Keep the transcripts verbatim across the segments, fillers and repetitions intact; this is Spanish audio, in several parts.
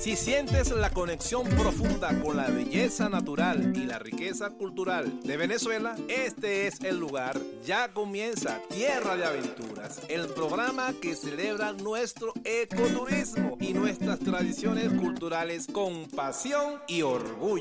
Si sientes la conexión profunda con la belleza natural y la riqueza cultural de Venezuela, este es el lugar. Ya comienza Tierra de Aventuras, el programa que celebra nuestro ecoturismo y nuestras tradiciones culturales con pasión y orgullo.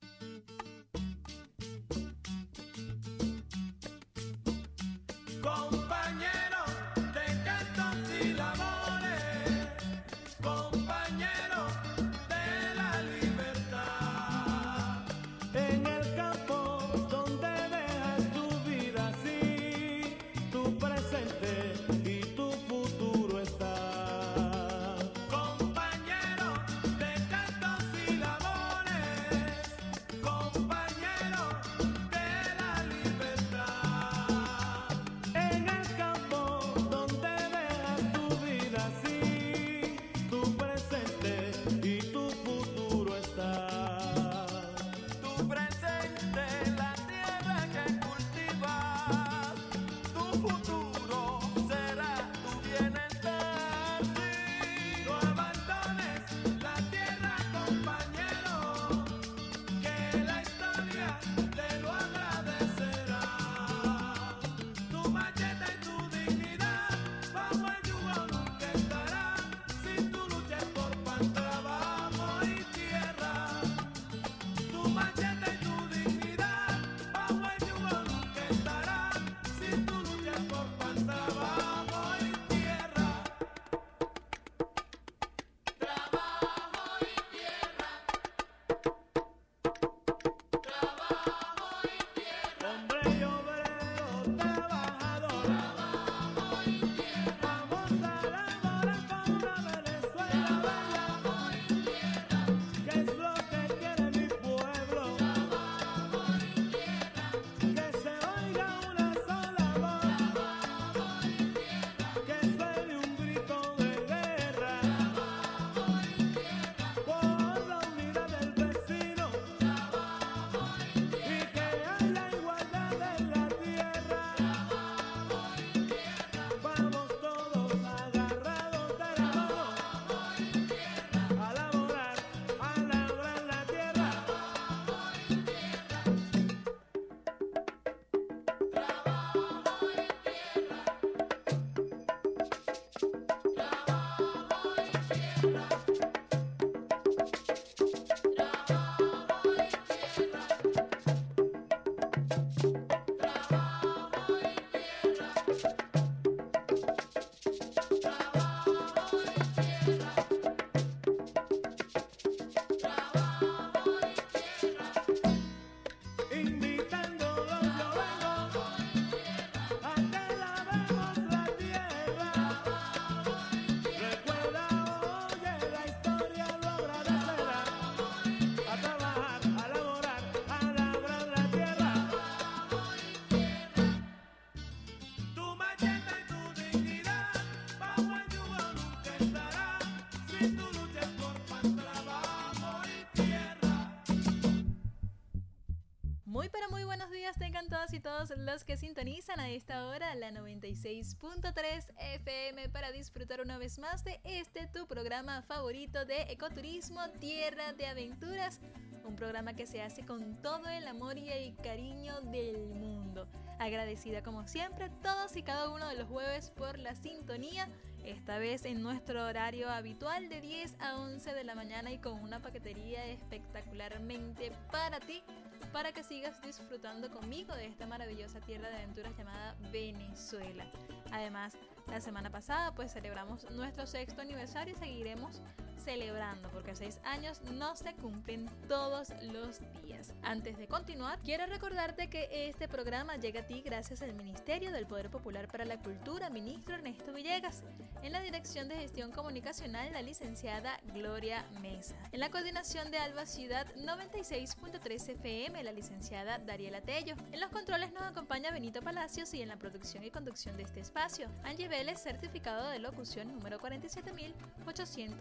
Todos y todos los que sintonizan a esta hora la noventa y seis punto tres F M para disfrutar una vez más de este tu programa favorito de ecoturismo, Tierra de Aventuras, un programa que se hace con todo el amor y el cariño del mundo. Agradecida como siempre todos y cada uno de los jueves por la sintonía, esta vez en nuestro horario habitual de diez a once de la mañana y con una paquetería espectacularmente para ti, para que sigas disfrutando conmigo de esta maravillosa tierra de aventuras llamada Venezuela. Además, la semana pasada pues celebramos nuestro sexto aniversario y seguiremos celebrando porque seis años no se cumplen todos los días. Antes de continuar, quiero recordarte que este programa llega a ti gracias al Ministerio del Poder Popular para la Cultura, ministro Ernesto Villegas, en la Dirección de Gestión Comunicacional la licenciada Gloria Mesa, en la coordinación de Alba Ciudad noventa y seis punto tres F M la licenciada Dariela Tello, en los controles nos acompaña Benito Palacios y en la producción y conducción de este espacio Angie Vélez, certificado de locución número cuarenta y siete mil ochocientos ochenta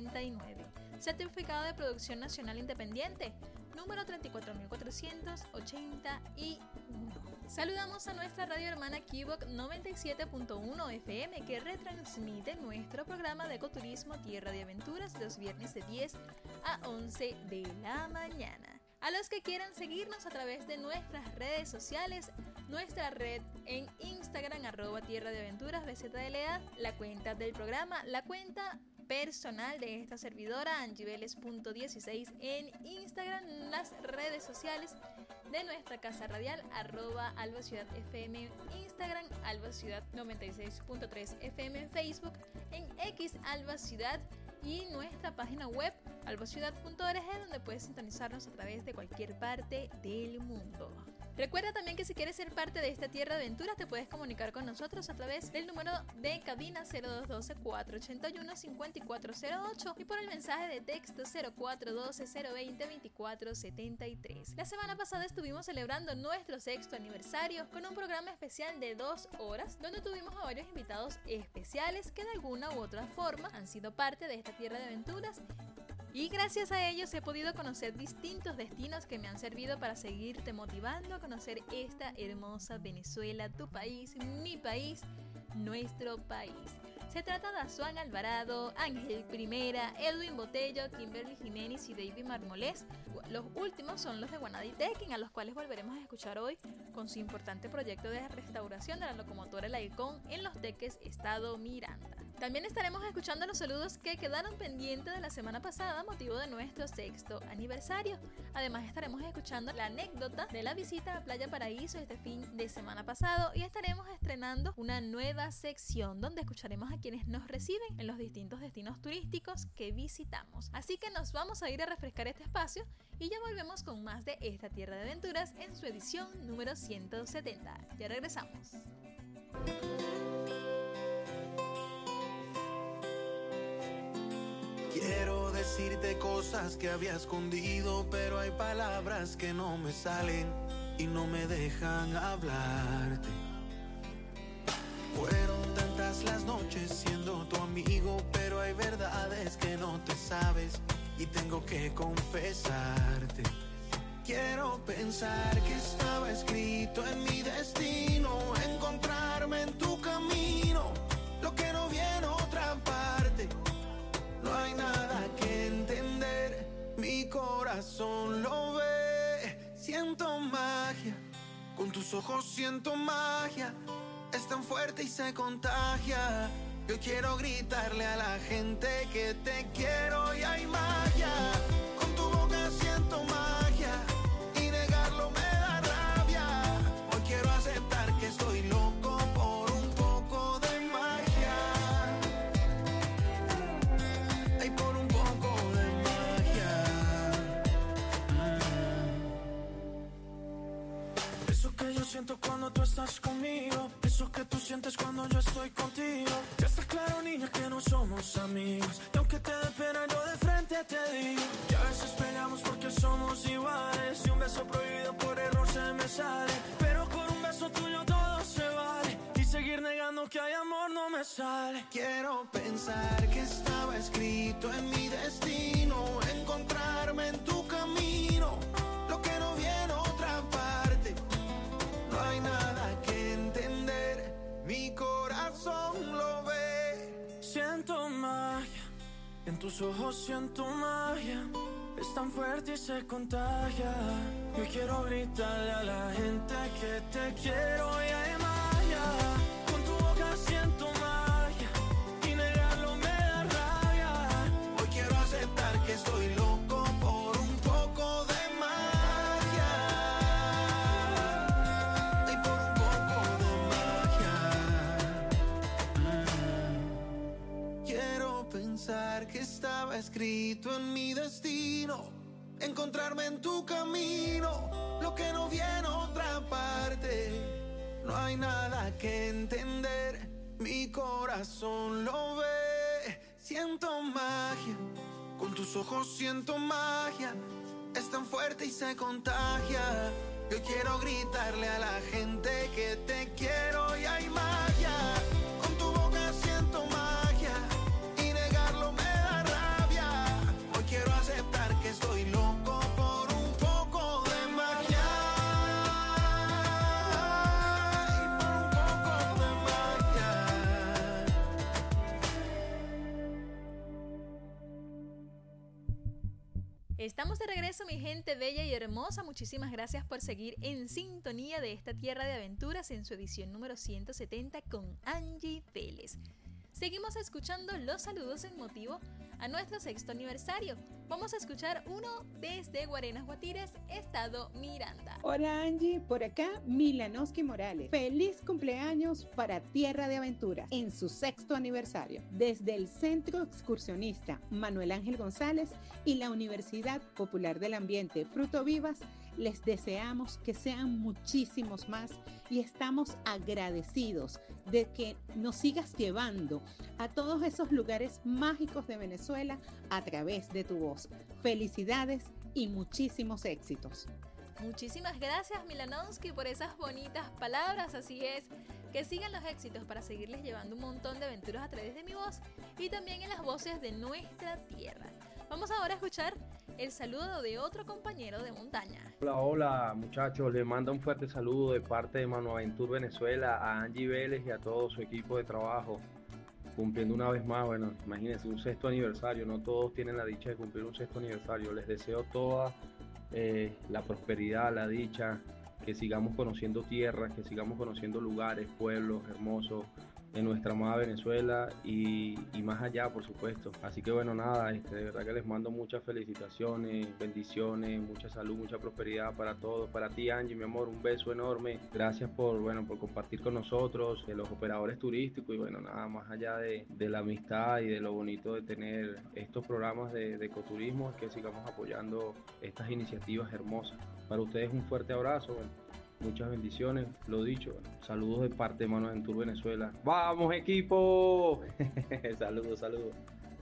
ochenta y nueve. Certificado de Producción Nacional Independiente, número treinta y cuatro mil cuatrocientos ochenta y uno. Saludamos a nuestra radio hermana Kibok noventa y siete punto uno F M, que retransmite nuestro programa de ecoturismo Tierra de Aventuras los viernes de diez a once de la mañana. A los que quieran seguirnos a través de nuestras redes sociales, nuestra red en Instagram, arroba Tierra de Aventuras B Z L A, la cuenta del programa, la cuenta personal de esta servidora, angiveles punto dieciséis en Instagram, las redes sociales de nuestra casa radial, arroba Alba Ciudad F M Instagram, Alba Ciudad noventa y seis punto tres F M en Facebook, en X Alba Ciudad, y nuestra página web albociudad punto org, donde puedes sintonizarnos a través de cualquier parte del mundo. Recuerda también que si quieres ser parte de esta Tierra de Aventuras, te puedes comunicar con nosotros a través del número de cabina cero dos uno dos, cuatro ocho uno, cinco cuatro cero ocho y por el mensaje de texto cero cuatro uno dos, cero dos cero, veinticuatro setenta y tres. La semana pasada estuvimos celebrando nuestro sexto aniversario con un programa especial de dos horas, donde tuvimos a varios invitados especiales que de alguna u otra forma han sido parte de esta Tierra de Aventuras. Y gracias a ellos he podido conocer distintos destinos que me han servido para seguirte motivando a conocer esta hermosa Venezuela, tu país, mi país, nuestro país. Se trata de Azuán Alvarado, Ángel Primera, Edwin Botello, Kimberly Jiménez y David Marmolés. Los últimos son los de Guanaditequín, a los cuales volveremos a escuchar hoy con su importante proyecto de restauración de la locomotora El Halcón en Los Teques, estado Miranda. También estaremos escuchando los saludos que quedaron pendientes de la semana pasada, motivo de nuestro sexto aniversario. Además estaremos escuchando la anécdota de la visita a Playa Paraíso este fin de semana pasado, y estaremos estrenando una nueva sección donde escucharemos a quienes nos reciben en los distintos destinos turísticos que visitamos. Así que nos vamos a ir a refrescar este espacio y ya volvemos con más de esta Tierra de Aventuras en su edición número ciento setenta. Ya regresamos. Quiero decirte cosas que había escondido, pero hay palabras que no me salen y no me dejan hablarte. Fueron tantas las noches siendo tu amigo, pero hay verdades que no te sabes y tengo que confesarte. Quiero pensar que estaba escrito en mi destino, encontrarme en tu camino, lo que no vi en otra parte. No hay nada que entender, mi corazón lo ve. Siento magia, con tus ojos siento magia. Es tan fuerte y se contagia. Yo quiero gritarle a la gente que te quiero y hay magia. Con tu boca siento magia y negarlo me da rabia. Hoy quiero aceptar que estoy loco por un poco de magia. Ay, por un poco de magia. mm. Eso que yo siento cuando tú estás conmigo, eso que tú sientes cuando yo estoy contigo. Ya está claro, niña, que no somos amigos, y aunque te dé pena yo de frente te digo que a veces peleamos porque somos iguales, y un beso prohibido por error se me sale, pero con un beso tuyo todo se vale, y seguir negando que hay amor no me sale. Quiero pensar que estaba escrito en mi destino, encontrarme en tu camino, lo que no vi en otra parte. No hay nada que entender, mi corazón lo ve. Siento magia, en tus ojos siento magia. Es tan fuerte y se contagia. Yo quiero gritarle a la gente que te quiero y hay magia. Con tu boca siento magia y negarlo me da rabia. Hoy quiero aceptar que estoy loco por un poco de que estaba escrito en mi destino, encontrarme en tu camino, lo que no vi en otra parte. No hay nada que entender, mi corazón lo ve. Siento magia, con tus ojos siento magia. Es tan fuerte y se contagia. Yo quiero gritarle a la gente que te quiero y hay magia. Con tu boca siento magia y negarlo me da rabia. Estamos de regreso, mi gente bella y hermosa. Muchísimas gracias por seguir en sintonía de esta tierra de aventuras en su edición número ciento setenta con Angie Vélez. Seguimos escuchando los saludos en motivo a nuestro sexto aniversario. Vamos a escuchar uno desde Guarenas, Guatires, estado Miranda. Hola Angie, por acá Milanoski Morales. Feliz cumpleaños para Tierra de Aventuras en su sexto aniversario. Desde el Centro Excursionista Manuel Ángel González y la Universidad Popular del Ambiente Fruto Vivas, les deseamos que sean muchísimos más y estamos agradecidos de que nos sigas llevando a todos esos lugares mágicos de Venezuela a través de tu voz. Felicidades y muchísimos éxitos. Muchísimas gracias, Milanoski, por esas bonitas palabras. Así es, que sigan los éxitos para seguirles llevando un montón de aventuras a través de mi voz y también en las voces de nuestra tierra. Vamos ahora a escuchar el saludo de otro compañero de montaña. Hola, hola muchachos, les mando un fuerte saludo de parte de Manoaventur Venezuela a Angie Vélez y a todo su equipo de trabajo, cumpliendo una vez más, bueno, imagínense, un sexto aniversario, no todos tienen la dicha de cumplir un sexto aniversario. Les deseo toda eh, la prosperidad, la dicha, que sigamos conociendo tierras, que sigamos conociendo lugares, pueblos hermosos en nuestra amada Venezuela y, y más allá, por supuesto. Así que bueno, nada, este, de verdad que les mando muchas felicitaciones, bendiciones, mucha salud, mucha prosperidad para todos. Para ti, Angie, mi amor, un beso enorme. Gracias por, bueno, por compartir con nosotros, de los operadores turísticos y bueno, nada, más allá de, de la amistad y de lo bonito de tener estos programas de, de ecoturismo, es que sigamos apoyando estas iniciativas hermosas. Para ustedes un fuerte abrazo. Bueno, muchas bendiciones, lo dicho, saludos de parte de Manoaventur Venezuela. ¡Vamos, equipo! Saludos, saludos.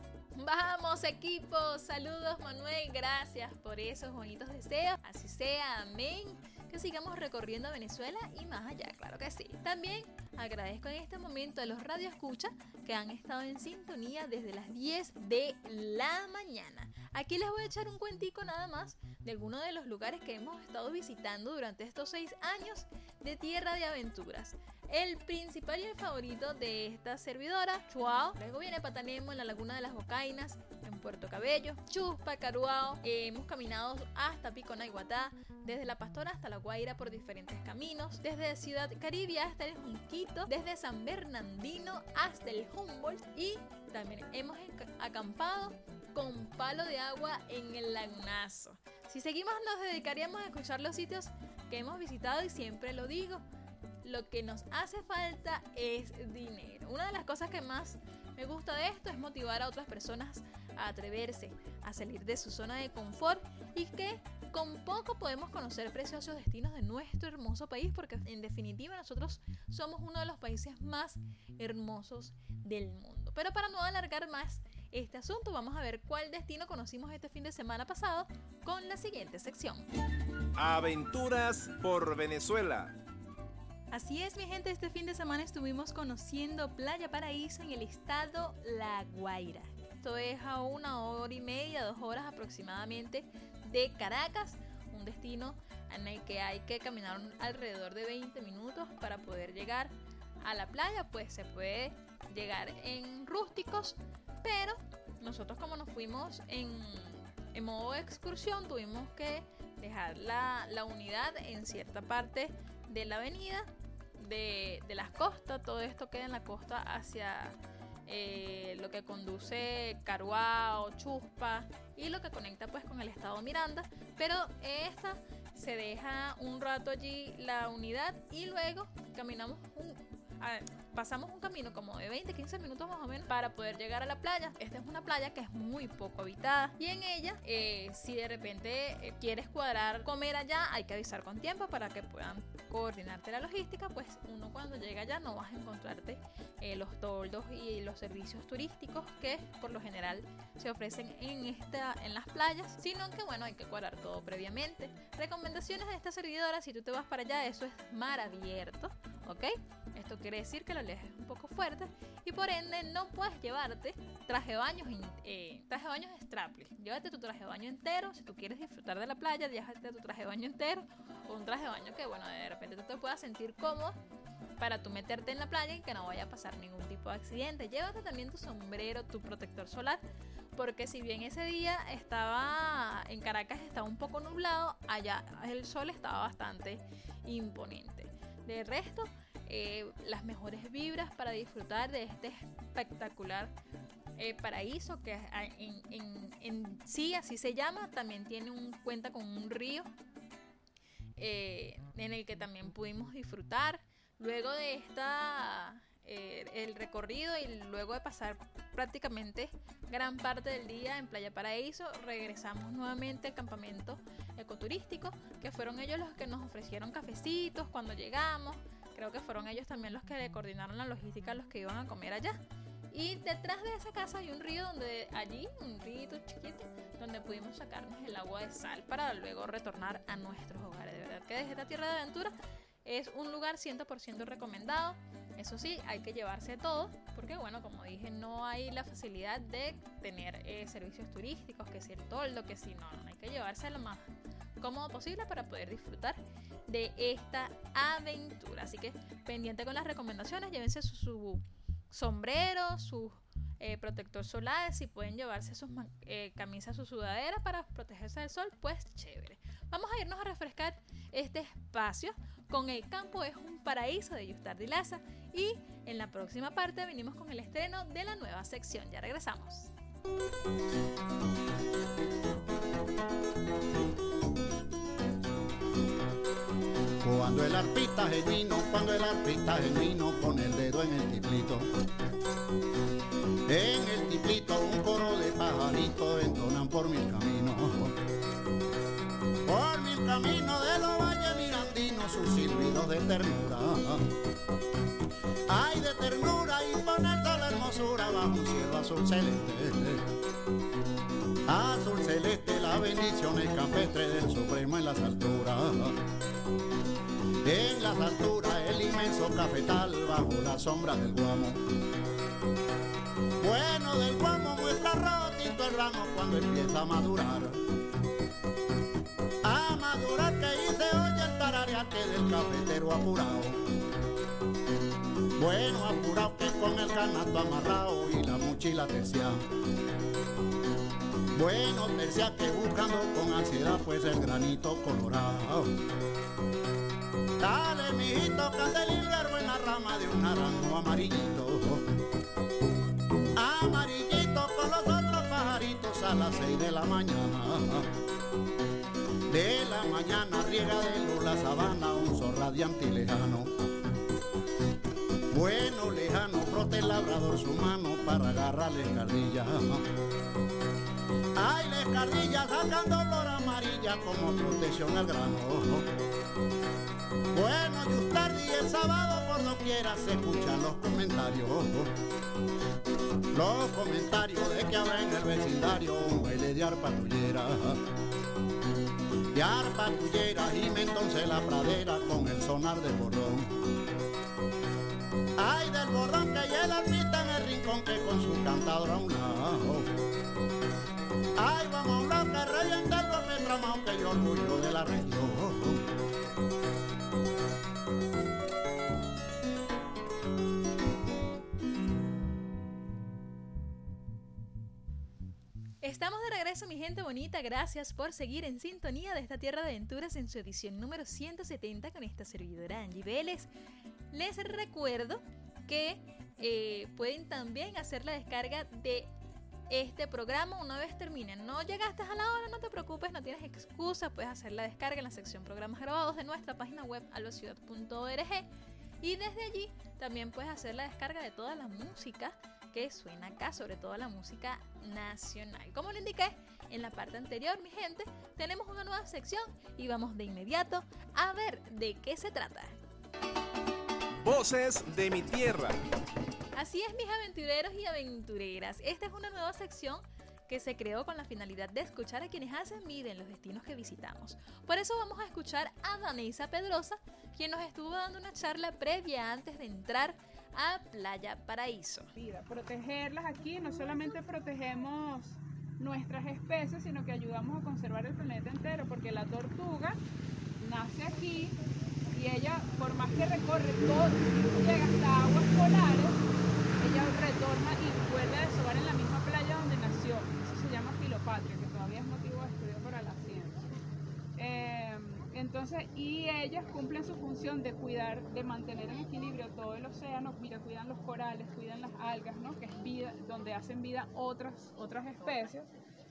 Vamos, equipo, saludos, Manuel, gracias por esos bonitos deseos. Así sea, amén. Que sigamos recorriendo Venezuela y más allá, claro que sí. También agradezco en este momento a los radioescuchas que han estado en sintonía desde las diez de la mañana. Aquí les voy a echar un cuentico nada más de algunos de los lugares que hemos estado visitando durante estos seis años de Tierra de Aventuras. El principal y el favorito de esta servidora, Chuao. Luego viene Patanemo en la Laguna de las Bocainas, en Puerto Cabello, Chuspa, Caruao. Eh, hemos caminado hasta Pico Naiguatá, desde La Pastora hasta La Guaira por diferentes caminos, desde Ciudad Caribe hasta el Junquito, desde San Bernardino hasta el Humboldt y también hemos acampado con palo de agua en el Lagunazo. Si seguimos nos dedicaríamos a escuchar los sitios que hemos visitado y siempre lo digo, lo que nos hace falta es dinero. Una de las cosas que más me gusta de esto es motivar a otras personas a atreverse, a salir de su zona de confort y que con poco podemos conocer preciosos destinos de nuestro hermoso país, porque en definitiva nosotros somos uno de los países más hermosos del mundo. Pero para no alargar más este asunto, vamos a ver cuál destino conocimos este fin de semana pasado con la siguiente sección. Aventuras por Venezuela. Así es, mi gente, este fin de semana estuvimos conociendo Playa Paraíso en el estado La Guaira. Esto es a una hora y media, dos horas aproximadamente de Caracas, un destino en el que hay que caminar alrededor de veinte minutos para poder llegar a la playa. Pues se puede llegar en rústicos, pero nosotros como nos fuimos en, en modo excursión, tuvimos que dejar la, la unidad en cierta parte de la avenida de, de las costas. Todo esto queda en la costa hacia eh, lo que conduce Caruao, Chuspa y lo que conecta pues con el estado Miranda, pero esta se deja un rato allí la unidad y luego caminamos un, a, pasamos un camino como de veinte a quince minutos más o menos para poder llegar a la playa. Esta es una playa que es muy poco habitada y en ella eh, si de repente eh, quieres cuadrar comer allá, hay que avisar con tiempo para que puedan coordinarte la logística. Pues uno cuando llega allá no vas a encontrarte eh, los toldos y los servicios turísticos que por lo general se ofrecen en, esta, en las playas, sino que bueno, hay que cuadrar todo previamente. Recomendaciones de esta servidora: si tú te vas para allá, eso es mar abierto, ¿ok? Esto quiere decir que la oleaje es un poco fuerte y por ende no puedes llevarte traje de baño, eh, traje de baño strapless. Llévate tu traje de baño entero. Si tú quieres disfrutar de la playa, llévate tu traje de baño entero o un traje de baño que bueno, de repente tú te puedas sentir cómodo para tú meterte en la playa y que no vaya a pasar ningún tipo de accidente. Llévate también tu sombrero, tu protector solar, porque si bien ese día estaba en Caracas estaba un poco nublado, allá el sol estaba bastante imponente. De resto, eh, las mejores vibras para disfrutar de este espectacular eh, paraíso que en, en, en sí así se llama. También tiene un, cuenta con un río eh, en el que también pudimos disfrutar. Luego de esta eh, el recorrido y luego de pasar prácticamente gran parte del día en Playa Paraíso, regresamos nuevamente al campamento ecoturístico, que fueron ellos los que nos ofrecieron cafecitos cuando llegamos. Creo que fueron ellos también los que le coordinaron la logística a los que iban a comer allá. Y detrás de esa casa hay un río donde allí, un río chiquito, donde pudimos sacarnos el agua de sal para luego retornar a nuestros hogares. De verdad que desde esta tierra de aventura es un lugar cien por ciento recomendado. Eso sí, hay que llevarse todo, porque bueno, como dije, no hay la facilidad de tener eh, servicios turísticos, que si el toldo, que si no, no, hay que llevarse lo más cómodo posible para poder disfrutar de esta aventura. Así que pendiente con las recomendaciones, llévense su, su sombrero, su eh, protector solar, si pueden llevarse sus eh, camisas, su sudadera para protegerse del sol, pues chévere. Vamos a irnos a refrescar este espacio con El Campo es un Paraíso de Yustardi Laza, y en la próxima parte venimos con el estreno de la nueva sección. Ya regresamos. Cuando el arpista genuino, cuando el arpista genuino pone el dedo en el tiplito, en el tiplito un coro de pajaritos entonan por mil caminos, por mil caminos de los valles mirandinos sus silbidos de ternura. Ay, de ternura y poner toda la hermosura bajo un cielo azul celeste. Azul celeste, la bendición es campestre del Supremo en las alturas. En las alturas el inmenso cafetal bajo la sombra del guamo. Bueno, del guamo muestra rotito el ramo cuando empieza a madurar. A madurar que ahí se oye el tarareate del cafetero apurado. Bueno, apurado que con el canasto amarrado y la mochila tercia. Bueno, tercia que buscando con ansiedad pues el granito colorado. Dale, mijito, cante el higuero en la rama de un naranjo amarillito. Amarillito con los otros pajaritos a las seis de la mañana. De la mañana riega de luz la sabana un sol radiante y lejano. Bueno, lejano, frota el labrador su mano para agarrar la escardilla. Ay, la escardilla sacando olor amarilla como protección al grano. Bueno, Yustardi, el sábado por doquiera se escuchan los comentarios. Los comentarios de que habrá en el vecindario un baile de arpa tullera. De arpa tullera gime entonces la pradera con el sonar del bordón. Ay, del bordón que ya el arpista en el rincón que con su cantador a un lado. Ay, vamos a un lado que revienta el golpe tramado que yo orgullo de la región. Estamos de regreso, mi gente bonita. Gracias por seguir en sintonía de esta tierra de aventuras en su edición número ciento setenta con esta servidora Angie Vélez. Les recuerdo que eh, pueden también hacer la descarga de este programa una vez termine. No llegaste a la hora, no te preocupes, no tienes excusa. Puedes hacer la descarga en la sección programas grabados de nuestra página web alociudad punto org, y desde allí también puedes hacer la descarga de toda la música que suena acá, sobre todo la música nacional. Como lo indiqué en la parte anterior, mi gente, tenemos una nueva sección y vamos de inmediato a ver de qué se trata. Voces de mi tierra. Así es, mis aventureros y aventureras. Esta es una nueva sección que se creó con la finalidad de escuchar a quienes hacen vida en los destinos que visitamos. Por eso vamos a escuchar a Vanessa Pedrosa, quien nos estuvo dando una charla previa antes de entrar a Playa Paraíso. Protegerlas aquí, no solamente protegemos nuestras especies, sino que ayudamos a conservar el planeta entero, porque la tortuga nace aquí y ella, por más que recorre todo, llega hasta aguas polares, ella retorna y vuelve a desovar en la misma playa donde nació. Eso se llama filopatria, que todavía es motivo de estudio para la Entonces, y ellas cumplen su función de cuidar, de mantener en equilibrio todo el océano. Mira, cuidan los corales, cuidan las algas, ¿no? Que es vida, donde hacen vida otras, otras especies.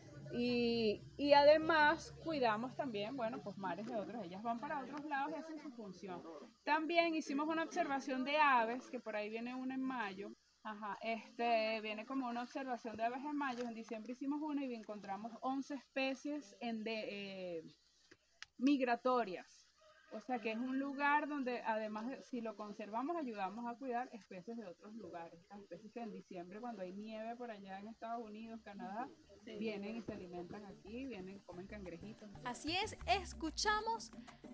Y, y además cuidamos también, bueno, pues mares de otros. Ellas van para otros lados y hacen su función. También hicimos una observación de aves, que por ahí viene una en mayo. Ajá, este, viene como una observación de aves en mayo. En diciembre hicimos una y encontramos once especies en de, eh, migratorias. O sea que es un lugar donde además de, si lo conservamos, ayudamos a cuidar especies de otros lugares. Las especies que en diciembre, cuando hay nieve por allá en Estados Unidos, Canadá, sí, vienen y se alimentan aquí, vienen, comen cangrejitos. Así es, escuchamos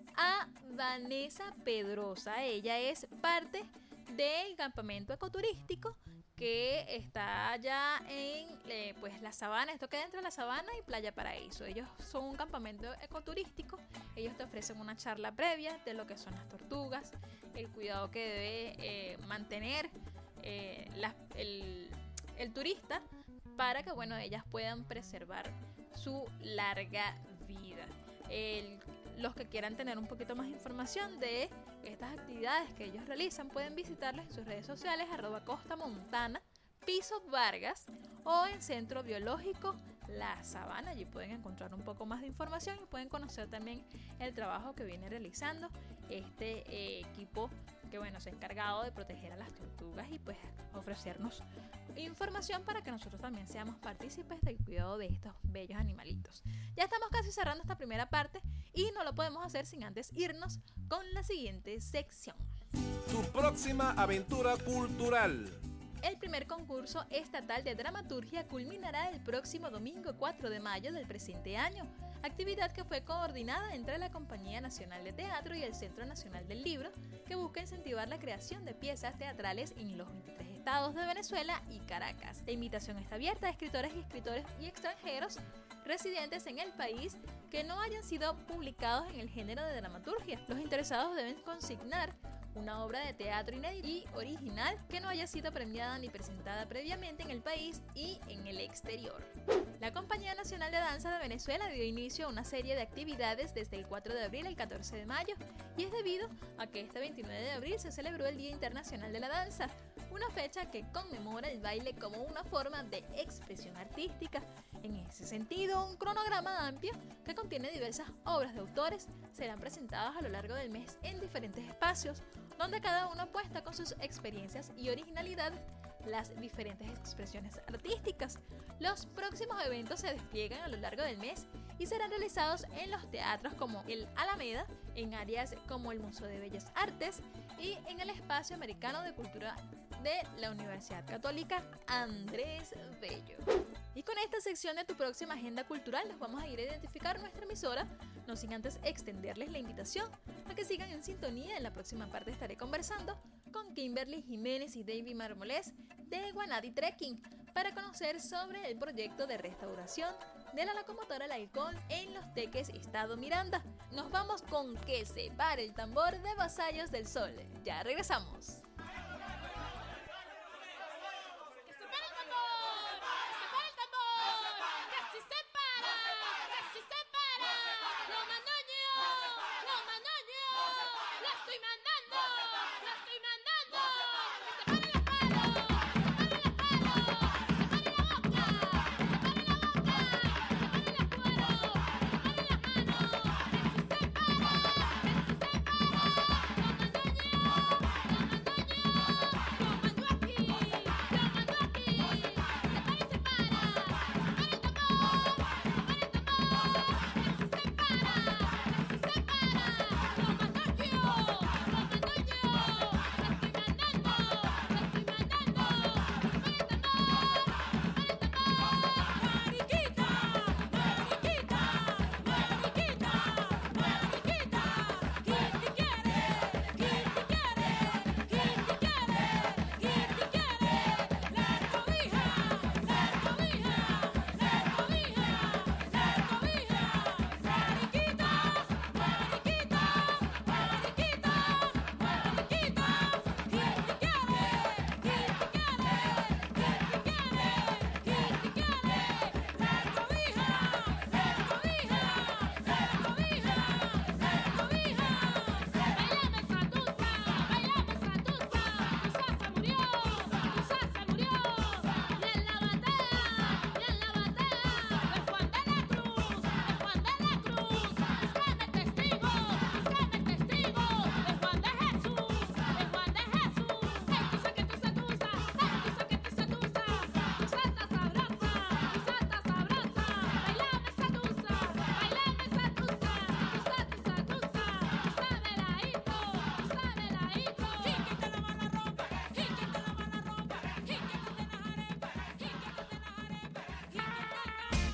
a Vanessa Pedrosa. Ella es parte del campamento ecoturístico que está allá en eh, pues la sabana, esto queda entre la sabana y Playa Paraíso. Ellos son un campamento ecoturístico. Ellos te ofrecen una charla previa de lo que son las tortugas, el cuidado que debe eh, mantener eh, la, el, el turista para que, bueno, ellas puedan preservar su larga vida. El, los que quieran tener un poquito más de información de estas actividades que ellos realizan pueden visitarlos en sus redes sociales, arroba Costa Montana, Piso Vargas, o en Centro Biológico La Sabana. Allí pueden encontrar un poco más de información y pueden conocer también el trabajo que viene realizando este eh, equipo que, bueno, se ha encargado de proteger a las tortugas y pues ofrecernos información para que nosotros también seamos partícipes del cuidado de estos bellos animalitos. Ya estamos casi cerrando esta primera parte y no lo podemos hacer sin antes irnos con la siguiente sección. Tu próxima aventura cultural. El primer concurso estatal de dramaturgia culminará el próximo domingo cuatro de mayo del presente año, actividad que fue coordinada entre la Compañía Nacional de Teatro y el Centro Nacional del Libro, que busca incentivar la creación de piezas teatrales en los veintitrés estados de Venezuela y Caracas. La invitación está abierta a escritores y escritores y extranjeros residentes en el país que no hayan sido publicados en el género de dramaturgia. Los interesados deben consignar una obra de teatro inédita y original que no haya sido premiada ni presentada previamente en el país y en el exterior. La Compañía Nacional de Danza de Venezuela dio inicio a una serie de actividades desde el cuatro de abril al catorce de mayo, y es debido a que este veintinueve de abril se celebró el Día Internacional de la Danza, una fecha que conmemora el baile como una forma de expresión artística. En ese sentido, un cronograma amplio que contiene diversas obras de autores serán presentadas a lo largo del mes en diferentes espacios, donde cada uno apuesta con sus experiencias y originalidad las diferentes expresiones artísticas. Los próximos eventos se despliegan a lo largo del mes y serán realizados en los teatros como el Alameda, en áreas como el Museo de Bellas Artes y en el Espacio Americano de Cultura de la Universidad Católica Andrés Bello. Y con esta sección de Tu Próxima Agenda Cultural nos vamos a ir a identificar nuestra emisora, no sin antes extenderles la invitación a que sigan en sintonía. En la próxima parte estaré conversando con Kimberly Jiménez y David Marmolés de Guanadi Trekking para conocer sobre el proyecto de restauración de la locomotora El Halcón en Los Teques, Estado Miranda. Nos vamos con Que se pare el tambor de Vasallos del Sol. Ya regresamos.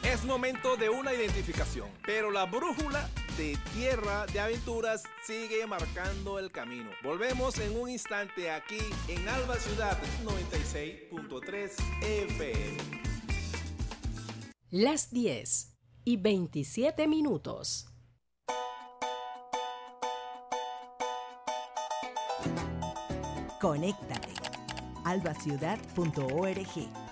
Es momento de una identificación, pero la brújula de Tierra de Aventuras sigue marcando el camino. Volvemos en un instante aquí en Alba Ciudad noventa y seis punto tres F M. Las diez y veintisiete minutos. Conéctate. alba ciudad punto org.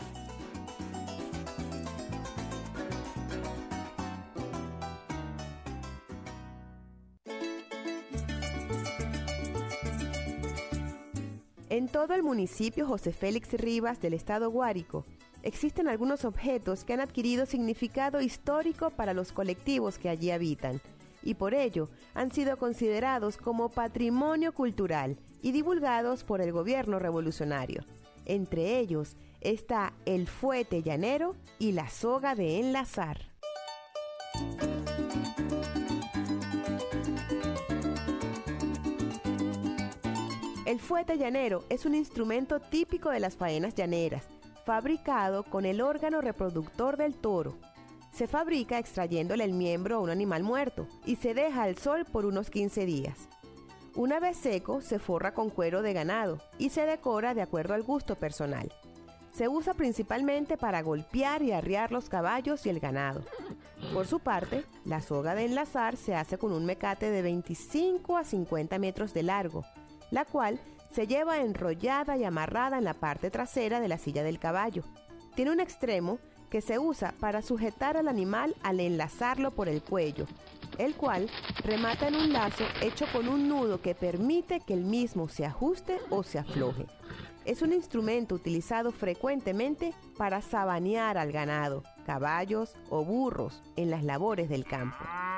En todo el municipio José Félix Rivas del estado Guárico, existen algunos objetos que han adquirido significado histórico para los colectivos que allí habitan, y por ello han sido considerados como patrimonio cultural y divulgados por el gobierno revolucionario. Entre ellos está el fuete llanero y la soga de enlazar. El fuete llanero es un instrumento típico de las faenas llaneras, fabricado con el órgano reproductor del toro. Se fabrica extrayéndole el miembro a un animal muerto y se deja al sol por unos quince días. Una vez seco, se forra con cuero de ganado y se decora de acuerdo al gusto personal. Se usa principalmente para golpear y arriar los caballos y el ganado. Por su parte, la soga de enlazar se hace con un mecate de veinticinco a cincuenta metros de largo, la cual se lleva enrollada y amarrada en la parte trasera de la silla del caballo. Tiene un extremo que se usa para sujetar al animal al enlazarlo por el cuello, el cual remata en un lazo hecho con un nudo que permite que el mismo se ajuste o se afloje. Es un instrumento utilizado frecuentemente para sabanear al ganado, caballos o burros en las labores del campo.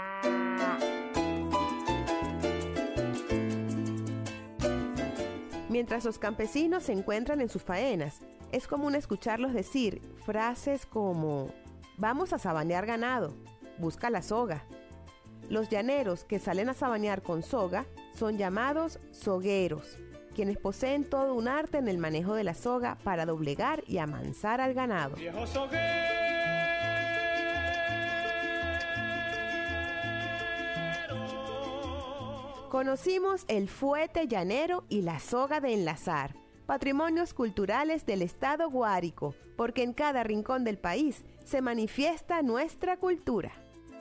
Mientras los campesinos se encuentran en sus faenas, es común escucharlos decir frases como «Vamos a sabanear ganado, busca la soga». Los llaneros que salen a sabanear con soga son llamados sogueros, quienes poseen todo un arte en el manejo de la soga para doblegar y amansar al ganado. ¡Viejo soguero! Conocimos el fuete llanero y la soga de enlazar, patrimonios culturales del estado Guárico, porque en cada rincón del país se manifiesta nuestra cultura.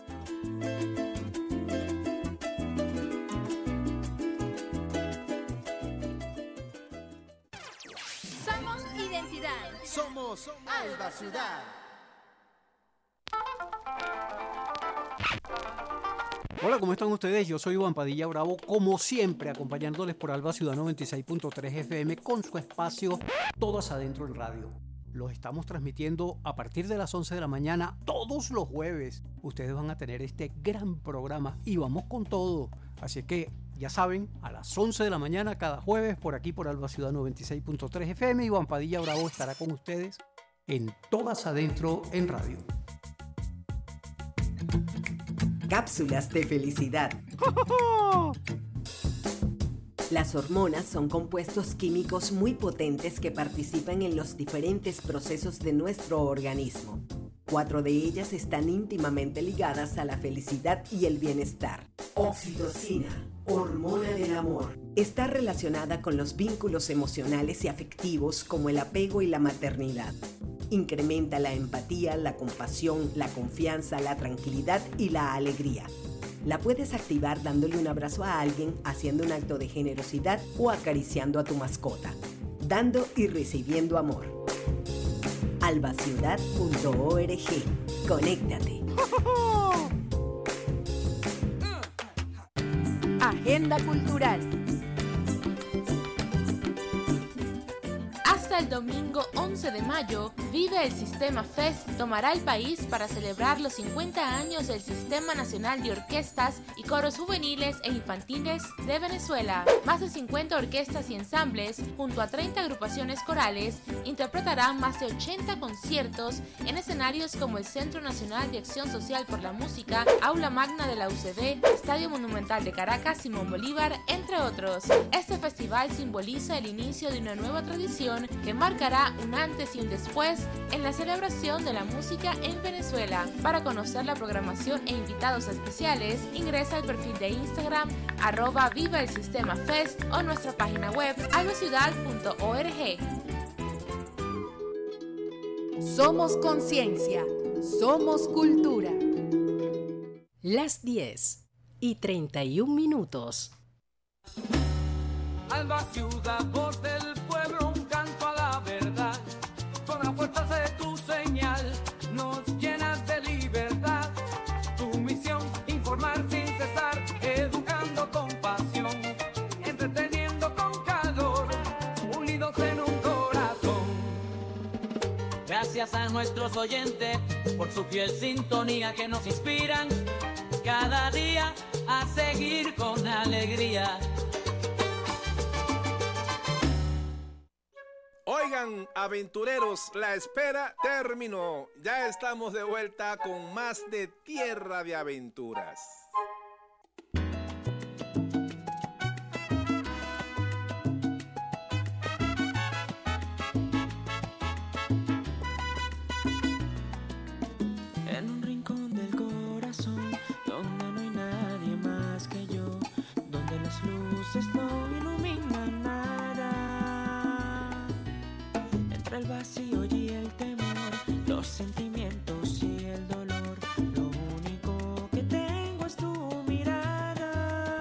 Somos identidad. Somos Alba Ciudad. Hola, ¿cómo están ustedes? Yo soy Juan Padilla Bravo, como siempre, acompañándoles por Alba Ciudad noventa y seis punto tres F M con su espacio Todas Adentro en Radio. Los estamos transmitiendo a partir de las once de la mañana todos los jueves. Ustedes van a tener este gran programa y vamos con todo. Así que ya saben, a las once de la mañana cada jueves por aquí por Alba Ciudad noventa y seis punto tres F M y Juan Padilla Bravo estará con ustedes en Todas Adentro en Radio. Cápsulas de felicidad. Las hormonas son compuestos químicos muy potentes que participan en los diferentes procesos de nuestro organismo. Cuatro de ellas están íntimamente ligadas a la felicidad y el bienestar. Oxitocina, hormona del amor, está relacionada con los vínculos emocionales y afectivos como el apego y la maternidad. Incrementa la empatía, la compasión, la confianza, la tranquilidad y la alegría. La puedes activar dándole un abrazo a alguien, haciendo un acto de generosidad o acariciando a tu mascota. Dando y recibiendo amor. alba ciudad punto org. Conéctate. Agenda cultural. Hasta el domingo once de mayo, Vive el Sistema Fest tomará el país para celebrar los cincuenta años del Sistema Nacional de Orquestas y Coros Juveniles e Infantiles de Venezuela. Más de cincuenta orquestas y ensambles, junto a treinta agrupaciones corales, interpretarán más de ochenta conciertos en escenarios como el Centro Nacional de Acción Social por la Música, Aula Magna de la U C D, Estadio Monumental de Caracas, Simón Bolívar, entre otros. Este festival simboliza el inicio de una nueva tradición que que marcará un antes y un después en la celebración de la música en Venezuela. Para conocer la programación e invitados especiales, ingresa al perfil de Instagram arroba Viva el Sistema Fest o nuestra página web alba ciudad punto org. Somos conciencia, somos cultura. Las diez y treinta y un minutos. Alba Ciudad, voz del pueblo, un canto a la verdad. Con la fuerza de tu señal, nos llenas de libertad. Tu misión, informar sin cesar, educando con pasión, entreteniendo con calor, unidos en un corazón. Gracias a nuestros oyentes por su fiel sintonía que nos inspiran cada día a seguir con alegría. Oigan, aventureros, la espera terminó. Ya estamos de vuelta con más de Tierra de Aventuras. En un rincón del corazón, donde no hay nadie más que yo, donde las luces no iluminan nada. Entre el vacío y el temor, los sentimientos y el dolor, lo único que tengo es tu mirada.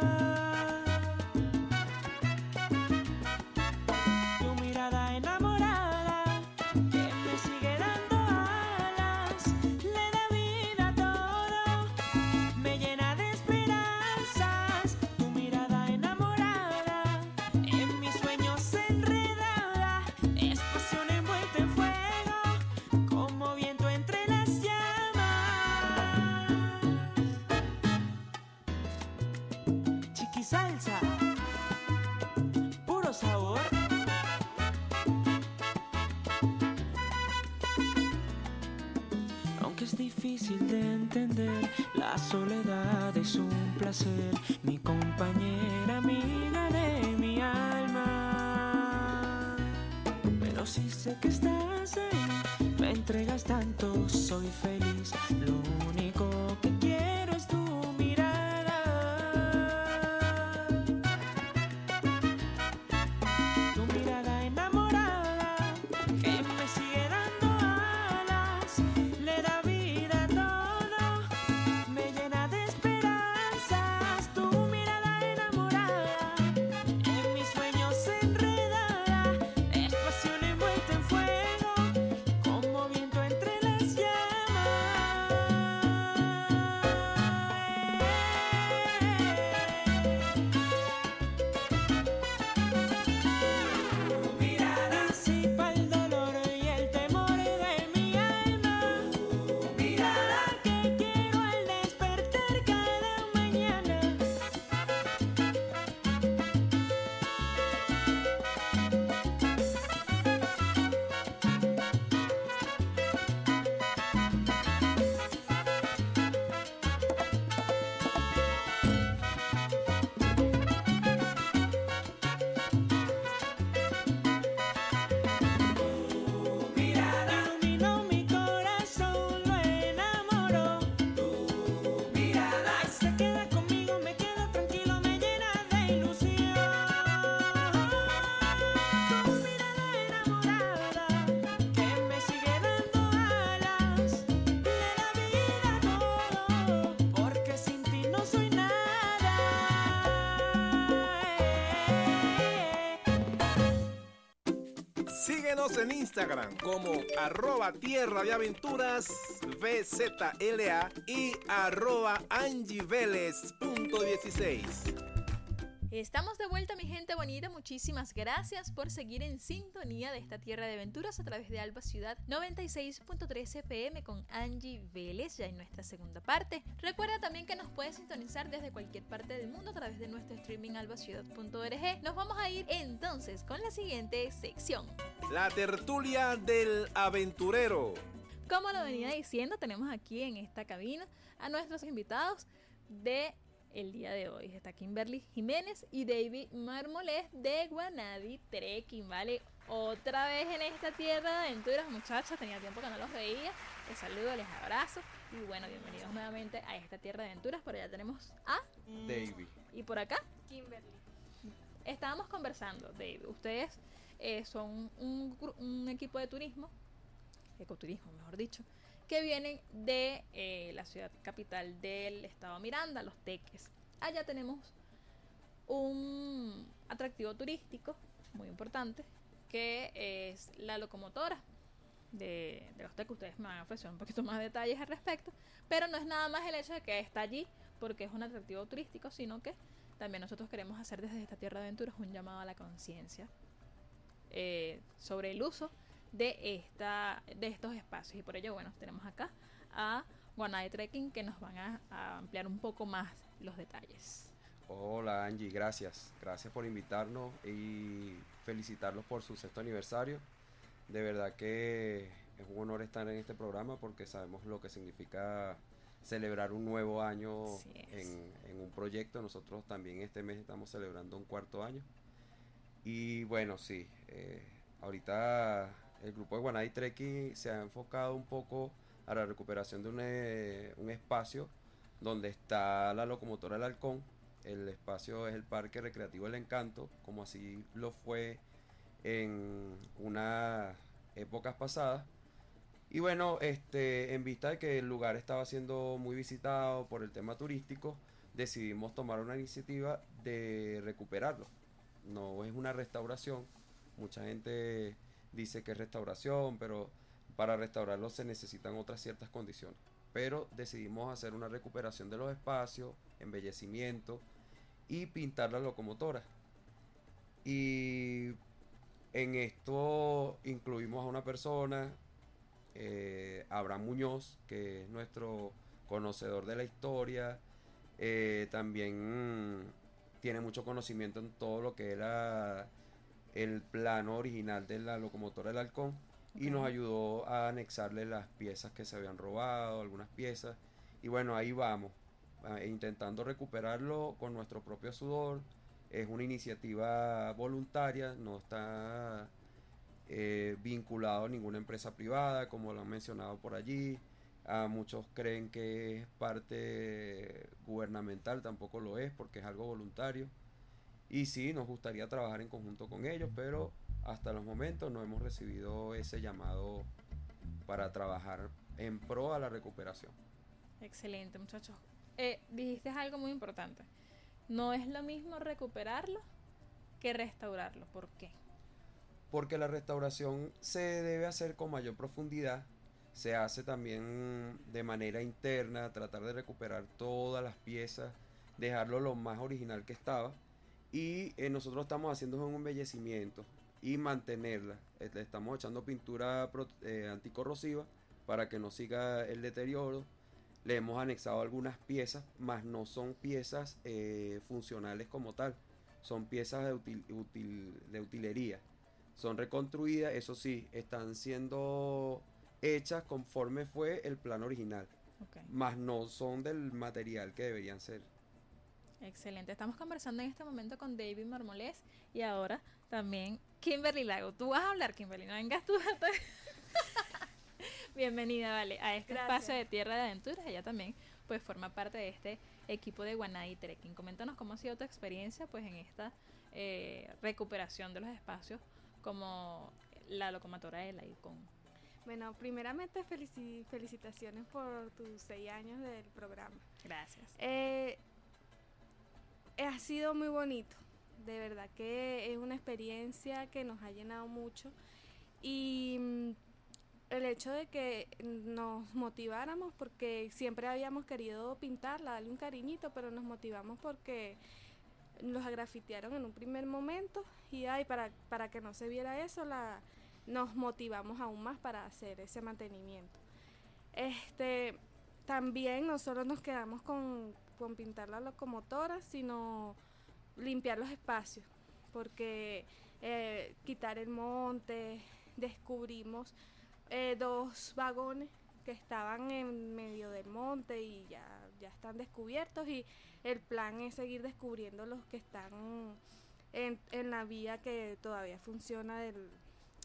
Tu mirada enamorada que me sigue dando alas, le da vida a todo, me llena de esperanzas. Tu mirada enamorada, en mis sueños enredada, es pasión envuelta en fuego, como viento entre las llamas. Chiqui salsa, puro sabor. Aunque es difícil de entender, la soledad es un placer, mi compañera, amiga de mi alma. Pero si sé que estás ahí, me entregas tanto, soy feliz. Lo único que quiero es tu mirada. Tu mirada enamorada que me sigue dando alas, le da vida a todo, me llena de esperanzas. Tu mirada enamorada, en mis sueños enredada, es pasión envuelta en fuego, como viento entre las llamas. Tu mirada disipa el dolor y el temor de mi alma. Tu mirada que quiero al despertar cada mañana. Tu mirada iluminó mi corazón, lo enamoró. Tu mirada se queda conmigo, me quedo tranquilo, me llena de ilusión. Tu mirada enamorada que me sigue dando alas, le da vida a todo, porque sin ti no soy nada. Síguenos en Instagram como arroba Tierra de Aventuras V Z L A y arroba Angie Vélez punto dieciséis. Estamos de vuelta, mi gente bonita. Muchísimas gracias por seguir en sintonía de esta Tierra de Aventuras a través de Alba Ciudad noventa y seis punto tres F M con Angie Vélez, ya en nuestra segunda parte. Recuerda también que nos puedes sintonizar desde cualquier parte del mundo a través de nuestro streaming alba ciudad punto org. Nos vamos a ir entonces con la siguiente sección: La tertulia del aventurero. Como lo venía diciendo, tenemos aquí en esta cabina a nuestros invitados de el día de hoy. Está Kimberly Jiménez y David Marmoles de Guanadi Trekking, ¿vale? otra vez en esta tierra de aventuras, muchachos. Tenía tiempo que no los veía. Les saludo, les abrazo. Y bueno, bienvenidos nuevamente a esta tierra de aventuras. Por allá tenemos a Davey. Y por acá, Kimberly. Estábamos conversando, David. Ustedes eh, son un, un equipo de turismo, ecoturismo, mejor dicho, que vienen de eh, la ciudad capital del estado Miranda, Los Teques. Allá tenemos un atractivo turístico muy importante, que es la locomotora de, de Los Teques. Ustedes me van a ofrecer un poquito más detalles al respecto, pero no es nada más el hecho de que está allí porque es un atractivo turístico, sino que también nosotros queremos hacer desde esta tierra de aventuras un llamado a la conciencia eh, sobre el uso de esta de estos espacios. Y por ello, bueno, tenemos acá a Guanay Trekking, que nos van a, a ampliar un poco más los detalles. Hola Angie, gracias. Gracias por invitarnos y felicitarlos por su sexto aniversario. De verdad que es un honor estar en este programa porque sabemos lo que significa celebrar un nuevo año en, en un proyecto. Nosotros también este mes estamos celebrando un cuarto año. Y bueno, sí, eh, ahorita el grupo de Guanay Trekking se ha enfocado un poco a la recuperación de un, eh, un espacio donde está la locomotora del Halcón. El espacio es el Parque Recreativo El Encanto, como así lo fue en unas épocas pasadas. Y bueno, este, en vista de que el lugar estaba siendo muy visitado por el tema turístico, decidimos tomar una iniciativa de recuperarlo. No es una restauración, mucha gente dice que es restauración, pero para restaurarlo se necesitan otras ciertas condiciones. Pero decidimos hacer una recuperación de los espacios, embellecimiento y pintar la locomotora. Y en esto incluimos a una persona, eh, Abraham Muñoz, que es nuestro conocedor de la historia. Eh, también mmm, tiene mucho conocimiento en todo lo que era el plano original de la locomotora del Halcón. Okay. Y nos ayudó a anexarle las piezas que se habían robado, algunas piezas. Y bueno, ahí vamos, eh, intentando recuperarlo con nuestro propio sudor. Es una iniciativa voluntaria, no está eh, vinculado a ninguna empresa privada, como lo han mencionado por allí. A muchos creen que es parte gubernamental, tampoco lo es, porque es algo voluntario. Y sí, nos gustaría trabajar en conjunto con ellos, pero hasta los momentos no hemos recibido ese llamado para trabajar en pro a la recuperación. Excelente, muchachos. Eh, dijiste algo muy importante. No es lo mismo recuperarlo que restaurarlo. ¿Por qué? Porque la restauración se debe hacer con mayor profundidad. Se hace también de manera interna, tratar de recuperar todas las piezas, dejarlo lo más original que estaba. Y eh, nosotros estamos haciendo un embellecimiento y mantenerla. Eh, le estamos echando pintura pro, eh, anticorrosiva para que no siga el deterioro. Le hemos anexado algunas piezas, mas no son piezas eh, funcionales como tal. Son piezas de, util, util, de utilería. Son reconstruidas, eso sí, están siendo hechas conforme fue el plan original. Okay. Mas no son del material que deberían ser. Excelente. Estamos conversando en este momento con David Marmolés y ahora también Kimberly Lago. Tú vas a hablar, Kimberly, no vengas tú. Bienvenida, vale, a este Gracias. Espacio de Tierra de Aventuras. Ella también pues forma parte de este equipo de Guanay Trekking. Coméntanos cómo ha sido tu experiencia pues en esta eh, recuperación de los espacios como la locomotora del Halcón. Bueno, primeramente felici- felicitaciones por tus seis años del programa. Gracias. Eh, ha sido muy bonito, de verdad que es una experiencia que nos ha llenado mucho y mm, el hecho de que nos motiváramos porque siempre habíamos querido pintarla, darle un cariñito, pero nos motivamos porque los grafitearon en un primer momento y ay, para, para que no se viera eso, la, nos motivamos aún más para hacer ese mantenimiento. Este, también no solo nos quedamos con, con pintar la locomotora, sino limpiar los espacios, porque eh, quitar el monte, descubrimos eh, dos vagones que estaban en medio del monte y ya, ya están descubiertos y el plan es seguir descubriendo los que están en, en la vía que todavía funciona del,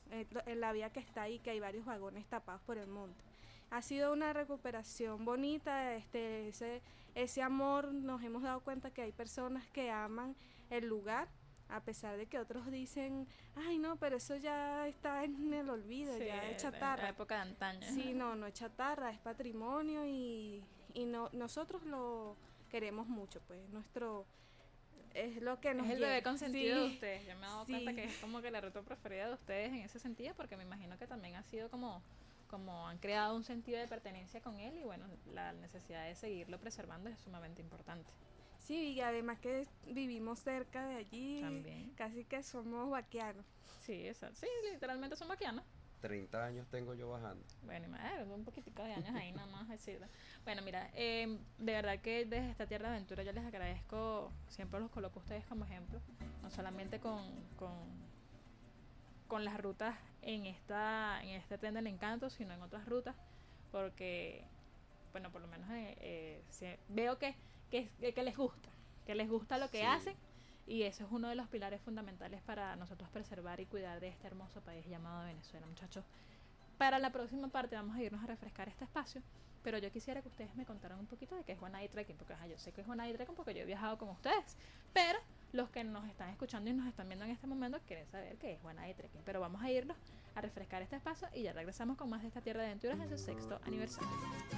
en, en la vía que está ahí, que hay varios vagones tapados por el monte. Ha sido una recuperación bonita, este, ese, ese amor, nos hemos dado cuenta que hay personas que aman el lugar, a pesar de que otros dicen, ay no, pero eso ya está en el olvido, Sí, ya es chatarra. la época de antaño. Sí, no, no es chatarra, es patrimonio y, y no, nosotros lo queremos mucho, pues, nuestro... Es lo que nos Es el llega. bebé consentido Sí, de ustedes. Yo me he dado sí. cuenta que es como que la ruta preferida de ustedes en ese sentido, porque me imagino que también ha sido como, como han creado un sentido de pertenencia con él y bueno, la necesidad de seguirlo preservando es sumamente importante. Sí, y además que vivimos cerca de allí, También. casi que somos vaquianos. Sí, exacto. Sí, literalmente son vaquianos. treinta años tengo yo bajando. Bueno, y madre, un poquitico de años ahí nada más decirlo. Bueno, mira, eh, de verdad que desde esta tierra de aventura yo les agradezco, siempre los coloco a ustedes como ejemplo, no solamente con, con, con las rutas en esta en este tren del encanto, sino en otras rutas, porque, bueno, por lo menos eh, eh, sí, veo que, que, que les gusta, que les gusta lo que Sí. hacen. Y eso es uno de los pilares fundamentales para nosotros preservar y cuidar de este hermoso país llamado Venezuela, muchachos. Para la próxima parte vamos a irnos a refrescar este espacio, pero yo quisiera que ustedes me contaran un poquito de qué es Juanadi Trekking, porque ajá, yo sé que es Juanadi Trekking porque yo he viajado con ustedes, pero los que nos están escuchando y nos están viendo en este momento quieren saber qué es Juanadi Trekking. Pero vamos a irnos a refrescar este espacio y ya regresamos con más de esta tierra de aventuras en su sexto aniversario.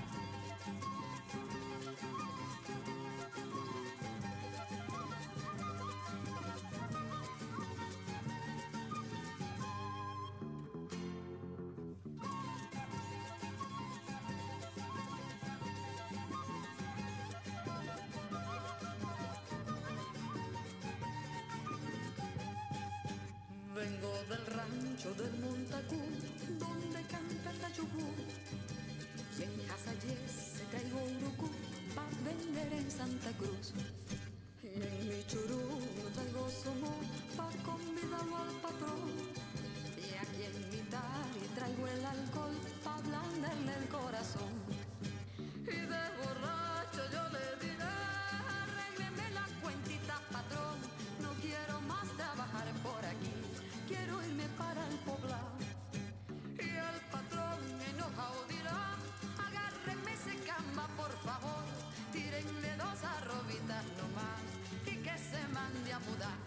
Vengo del rancho del Montacú, donde canta el tayubú. Y en Casayes se traigo urucú pa' vender en Santa Cruz. Y en mi churú traigo somo pa' convidarlo al patrón. Y aquí en mi tari traigo el alcohol pa' ablandarle el corazón. Y de borracho yo le diré, arrégleme la cuentita, patrón. No quiero más trabajar por aquí, quiero irme para el poblado. Y el patrón enojado dirá, agárreme ese camba por favor, tírenle dos arrobitas nomás y que se mande a mudar.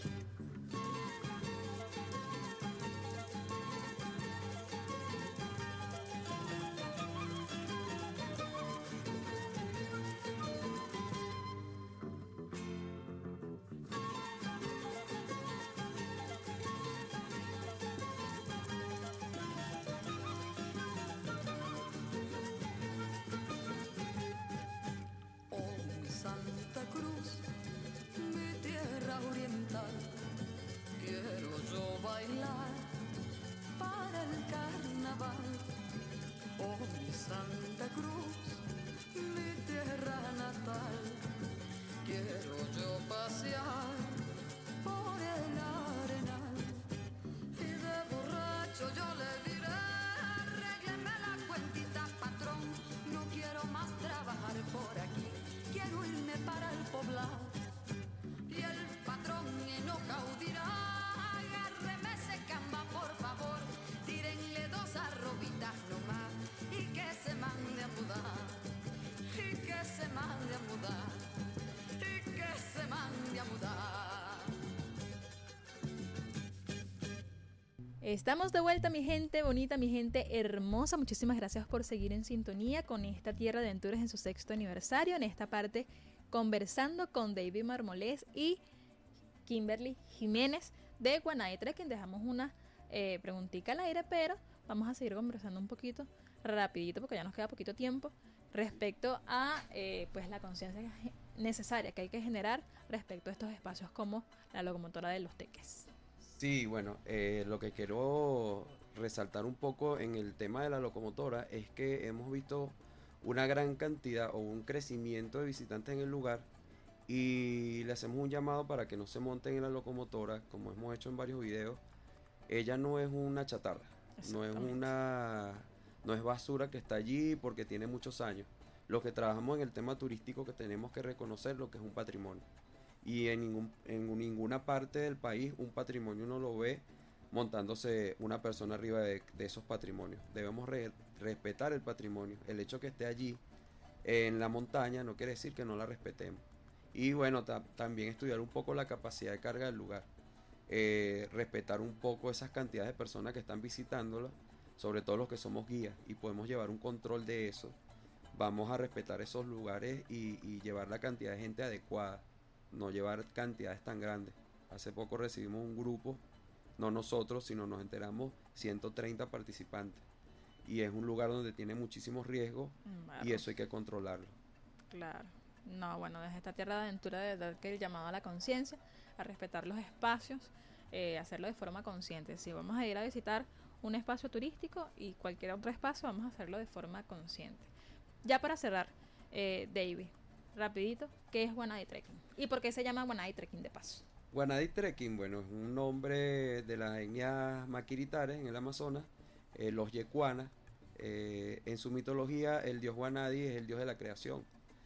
Santa Cruz, mi tierra oriental, quiero yo bailar para el carnaval. Oh, mi Santa Cruz, mi tierra natal, quiero yo pasear por el arenal. Y de borracho yo le diré, arrégleme la cuentita, patrón, no quiero más trabajar por aquí, quiero irme para el poblado. Y el patrón enojado dirá, agárreme ese camba por favor, tírenle dos arrobitas nomás y que se mande a mudar, y que se mande a mudar, y que se mande a mudar. Estamos de vuelta, mi gente bonita, mi gente hermosa. Muchísimas gracias por seguir en sintonía con esta tierra de aventuras en su sexto aniversario. En esta parte, conversando con David Marmolés y Kimberly Jiménez de Juanadi Trekking. Dejamos una eh, preguntita al aire, pero vamos a seguir conversando un poquito rapidito porque ya nos queda poquito tiempo respecto a eh, pues la conciencia necesaria que hay que generar respecto a estos espacios como la locomotora de los Teques. Sí, bueno, eh, lo que quiero resaltar un poco en el tema de la locomotora es que hemos visto una gran cantidad o un crecimiento de visitantes en el lugar y le hacemos un llamado para que no se monten en la locomotora, como hemos hecho en varios videos. Ella no es una chatarra, no es una, no es basura que está allí porque tiene muchos años. Los que trabajamos en el tema turístico que tenemos que reconocer lo que es un patrimonio. Y en, ningún, en ninguna parte del país un patrimonio uno lo ve montándose una persona arriba de, de esos patrimonios. Debemos re, respetar el patrimonio. El hecho que esté allí en la montaña no quiere decir que no la respetemos. Y bueno, ta, también estudiar un poco la capacidad de carga del lugar. Eh, respetar un poco esas cantidades de personas que están visitándolo, sobre todo los que somos guías, y podemos llevar un control de eso. Vamos a respetar esos lugares y, y llevar la cantidad de gente adecuada, no llevar cantidades tan grandes. Hace poco recibimos un grupo, no nosotros, sino nos enteramos, ciento treinta participantes. Y es un lugar donde tiene muchísimos riesgos, bueno, y eso hay que controlarlo. Claro. No, bueno, desde esta tierra de aventura, de verdad que el llamado a la conciencia, a respetar los espacios, eh, hacerlo de forma consciente. Si vamos a ir a visitar un espacio turístico y cualquier otro espacio, vamos a hacerlo de forma consciente. Ya para cerrar, eh, David, rapidito, ¿qué es Guanadi Trekking? ¿Y por qué se llama Guanadi Trekking de paso? Guanadi Trekking, bueno, es un nombre de las etnias maquiritares en el Amazonas, eh, los Yecuanas. Eh, en su mitología, el dios Guanadi es el dios de la creación.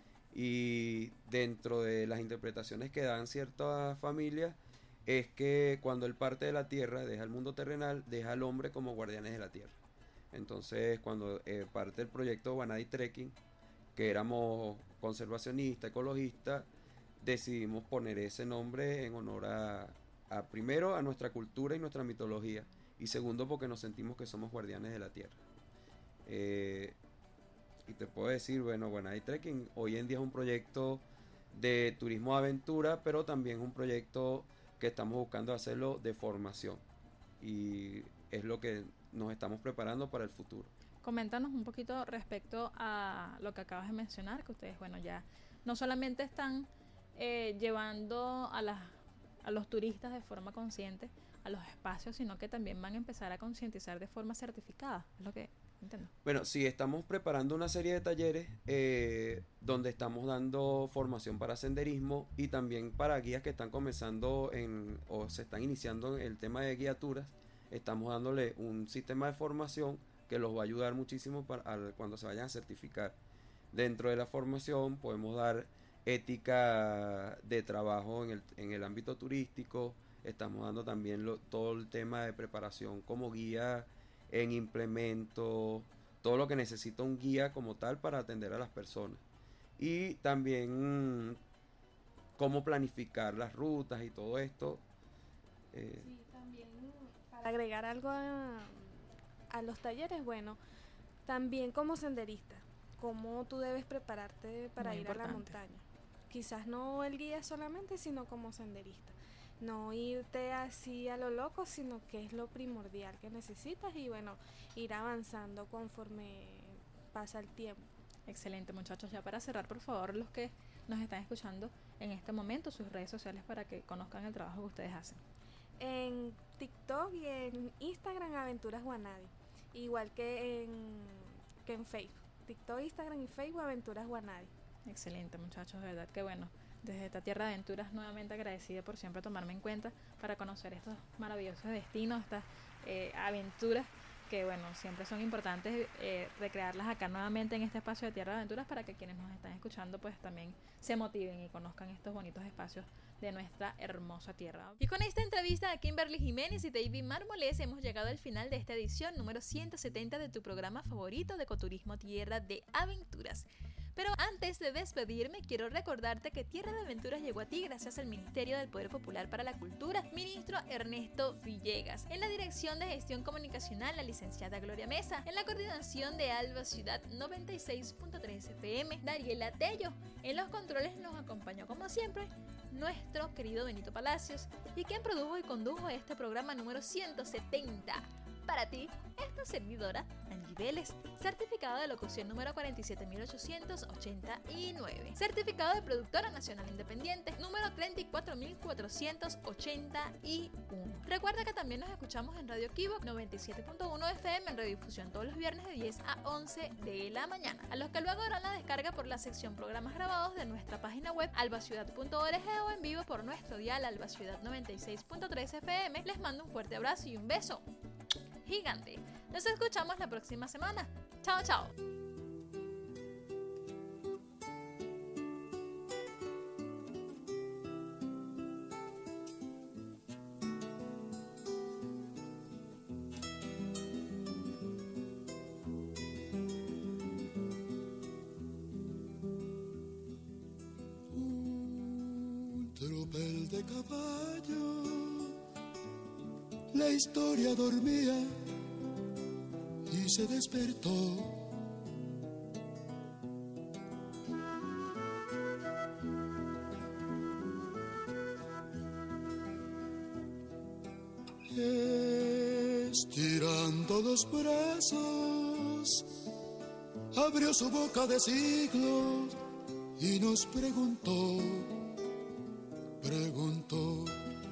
Y dentro de las interpretaciones que dan ciertas familias, es que cuando él parte de la tierra, deja el mundo terrenal, deja al hombre como guardianes de la tierra. Entonces, cuando eh, parte el proyecto Guanadi Trekking, que éramos conservacionistas, ecologistas, decidimos poner ese nombre en honor a, a, primero, a nuestra cultura y nuestra mitología, y segundo, porque nos sentimos que somos guardianes de la tierra. Eh, y te puedo decir, bueno, Guanadi Trekking hoy en día es un proyecto de turismo de aventura, pero también es un proyecto que estamos buscando hacerlo de formación, y es lo que nos estamos preparando para el futuro. Coméntanos un poquito respecto a lo que acabas de mencionar, que ustedes, bueno, ya no solamente están eh, llevando a, las, a los turistas de forma consciente a los espacios, sino que también van a empezar a concientizar de forma certificada, es lo que entiendo. Bueno, sí, estamos preparando una serie de talleres eh, donde estamos dando formación para senderismo y también para guías que están comenzando en, o se están iniciando en el tema de guiaturas. Estamos dándole un sistema de formación que los va a ayudar muchísimo para al, cuando se vayan a certificar. Dentro de la formación podemos dar ética de trabajo en el, en el ámbito turístico. Estamos dando también lo, todo el tema de preparación como guía en implementos, todo lo que necesita un guía como tal para atender a las personas. Y también mmm, cómo planificar las rutas y todo esto. Eh. Sí, también para agregar algo a, a los talleres, bueno, también como senderista, cómo tú debes prepararte para Muy ir importante. a la montaña. Quizás no el guía solamente, sino como senderista. No irte así a lo loco, sino que es lo primordial que necesitas y bueno, ir avanzando conforme pasa el tiempo. Excelente, muchachos. Ya para cerrar, por favor, los que nos están escuchando en este momento, sus redes sociales para que conozcan el trabajo que ustedes hacen. En TikTok y en Instagram, Aventuras Guanadi, igual que en, que en Facebook. TikTok, Instagram y Facebook, Aventuras Guanadi. Excelente, muchachos, de verdad que bueno. Desde esta tierra de aventuras, nuevamente agradecida por siempre tomarme en cuenta para conocer estos maravillosos destinos, estas eh, aventuras que, bueno, siempre son importantes eh, recrearlas acá nuevamente en este espacio de Tierra de Aventuras para que quienes nos están escuchando pues también se motiven y conozcan estos bonitos espacios de nuestra hermosa tierra. Y con esta entrevista a Kimberly Jiménez y David Mármoles hemos llegado al final de esta edición número ciento setenta de tu programa favorito de Ecoturismo Tierra de Aventuras. Pero antes de despedirme, quiero recordarte que Tierra de Aventuras llegó a ti gracias al Ministerio del Poder Popular para la Cultura, ministro Ernesto Villegas. En la Dirección de Gestión Comunicacional, la licenciada Gloria Mesa. En la coordinación de Alba Ciudad noventa y seis punto tres F M, Dariela Tello. En los controles nos acompañó, como siempre, nuestro querido Benito Palacios. Y quien produjo y condujo este programa número ciento setenta. Para ti, esta servidora, Angie Vélez, certificado de locución número cuarenta y siete mil ochocientos ochenta y nueve, certificado de productora nacional independiente número treinta y cuatro mil cuatrocientos ochenta y uno. Recuerda que también nos escuchamos en Radio Kivoc noventa y siete punto uno F M en redifusión todos los viernes de diez a once de la mañana, a los que luego harán la descarga por la sección programas grabados de nuestra página web albaciudad punto org o en vivo por nuestro dial Albaciudad noventa y seis punto tres F M. Les mando un fuerte abrazo y un beso gigante. Nos escuchamos la próxima semana. Chao, chao. tropel de caballo, la historia dormía y se despertó. Estirando los brazos, abrió su boca de siglos y nos preguntó, preguntó.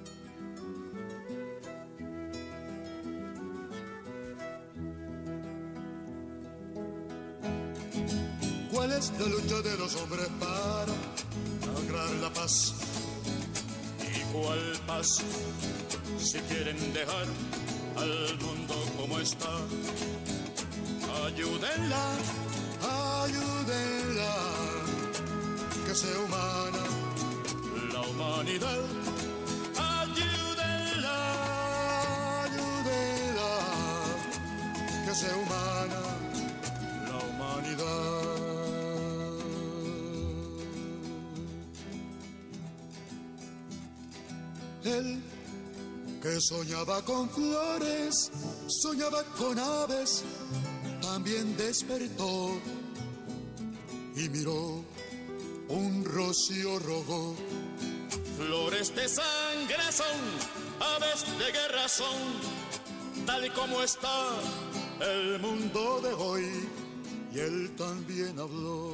¿Cuál es la lucha de los hombres para lograr la paz? ¿Y cuál paz? Si quieren dejar al mundo como está, ayúdenla, ayúdenla, que sea humana la humanidad. Ayúdenla, ayúdenla, que sea humana la humanidad. Él que soñaba con flores, soñaba con aves, también despertó y miró un rocío rojo. Flores de sangre son, aves de guerra son, tal y como está el mundo de hoy. Y él también habló.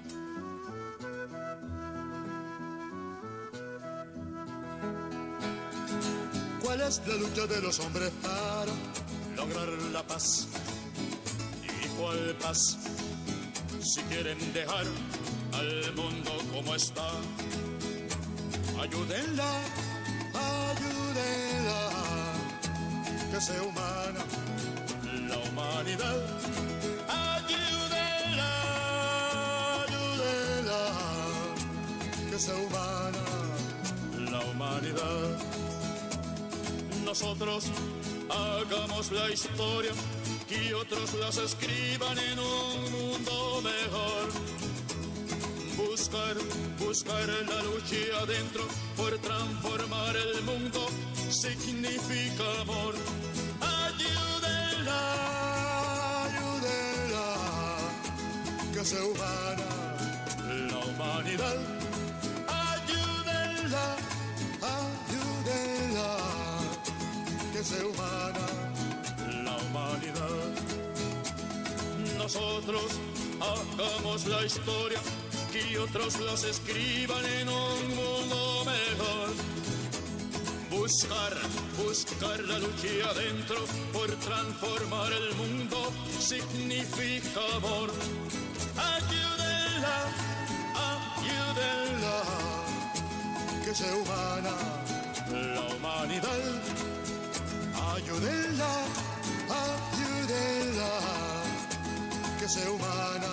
¿Cuál es la lucha de los hombres para lograr la paz? ¿Y cuál paz? Si quieren dejar al mundo como está, ayúdenla, ayúdenla, que sea humana la humanidad. Ayúdenla, ayúdenla, que sea humana la humanidad. Nosotros hagamos la historia, que otros las escriban en un mundo mejor. Buscar, buscar la lucha adentro por transformar el mundo significa amor. Ayúdenla, ayúdenla, que sea humana la humanidad. Ayúdenla, ayúdenla, que sea humana la humanidad. Nosotros hagamos la historia, que otros las escriban en un mundo mejor. Buscar, buscar la lucha adentro por transformar el mundo significa amor. Ayúdenla, ayúdenla, que sea humana la humanidad. Ayúdenla, ayúdenla, que sea humana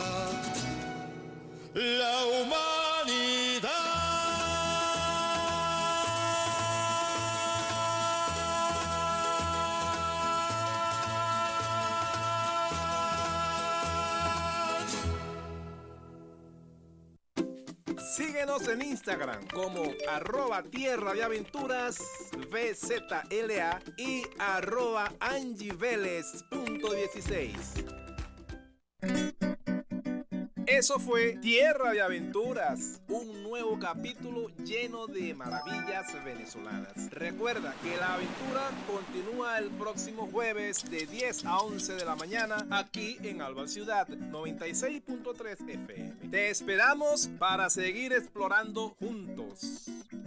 la humanidad. Síguenos en Instagram como arroba Tierra de Aventuras V Z L A y arroba Angie Vélez punto dieciséis. Eso fue Tierra de Aventuras, un nuevo capítulo lleno de maravillas venezolanas. Recuerda que la aventura continúa el próximo jueves de diez a once de la mañana aquí en Alba Ciudad noventa y seis punto tres F M. Te esperamos para seguir explorando juntos.